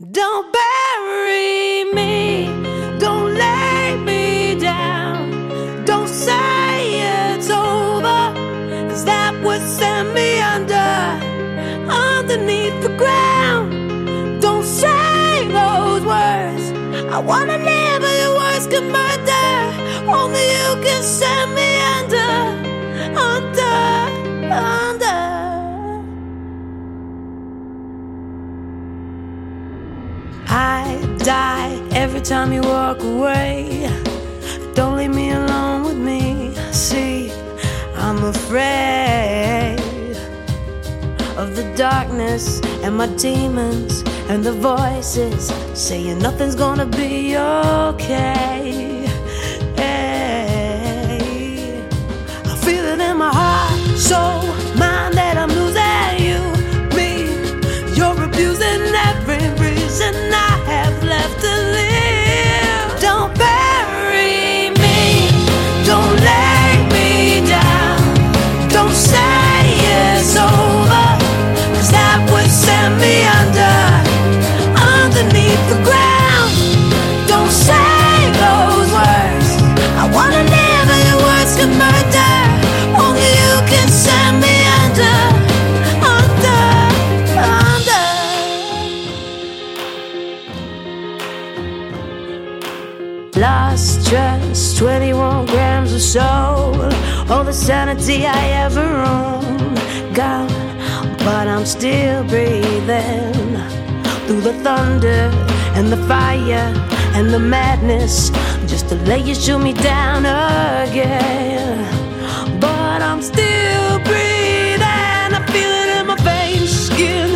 Don't bury me, don't lay me down, don't say it's over, 'cause that would send me underneath the ground. Don't say those words, I wanna live but your words can murder. Only you can send me under. I die every time you walk away. Don't leave me alone with me. See, I'm afraid of the darkness and my demons and the voices saying nothing's gonna be okay. Hey, I feel it in my heart, soul, mind that I'm losing you, me. You're abusing every reason I have left to live. Don't bury me, don't lay me down, don't say it's over, 'cause that would send me underneath the ground. Don't say those words, I wanna live and your words can murder. Only you can send me under. Lost trust, 21 grams of soul, all the sanity I ever owned, gone, but I'm still breathing. Through the thunder and the fire and the madness, just to lay you shoot me down again. But I'm still breathing, I feel it in my veins, skin